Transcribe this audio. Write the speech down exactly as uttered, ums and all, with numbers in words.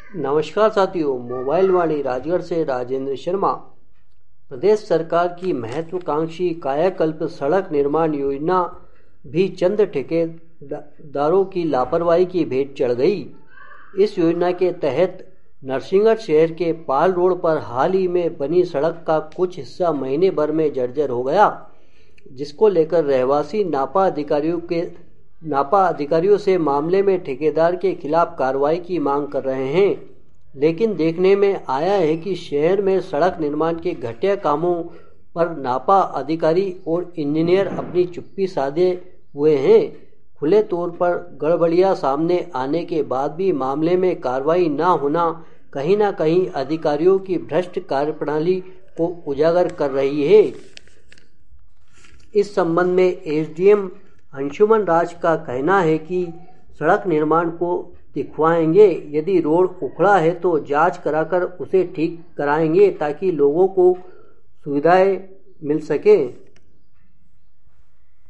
नमस्कार साथियों, मोबाइल वाणी राजगढ़ से राजेंद्र शर्मा। प्रदेश सरकार की महत्वाकांक्षी कायाकल्प सड़क निर्माण योजना भी चंद ठेकेदारों की लापरवाही की भेंट चढ़ गई। इस योजना के तहत नरसिंहगढ़ शहर के पाल रोड पर हाल ही में बनी सड़क का कुछ हिस्सा महीने भर में जर्जर हो गया, जिसको लेकर रहवासी नापा अधिकारियों के नापा अधिकारियों से मामले में ठेकेदार के खिलाफ कार्रवाई की मांग कर रहे हैं। लेकिन देखने में आया है कि शहर में सड़क निर्माण के घटिया कामों पर नापा अधिकारी और इंजीनियर अपनी चुप्पी साधे हुए हैं। खुले तौर पर गड़बड़ियां सामने आने के बाद भी मामले में कार्रवाई न होना कहीं न कहीं अधिकारियों की भ्रष्ट कार्यप्रणाली को उजागर कर रही है। इस संबंध में एसडीएम अंशुमन राज का कहना है कि सड़क निर्माण को दिखवाएंगे, यदि रोड उखड़ा है तो जांच कराकर उसे ठीक कराएंगे ताकि लोगों को सुविधाएं मिल सके।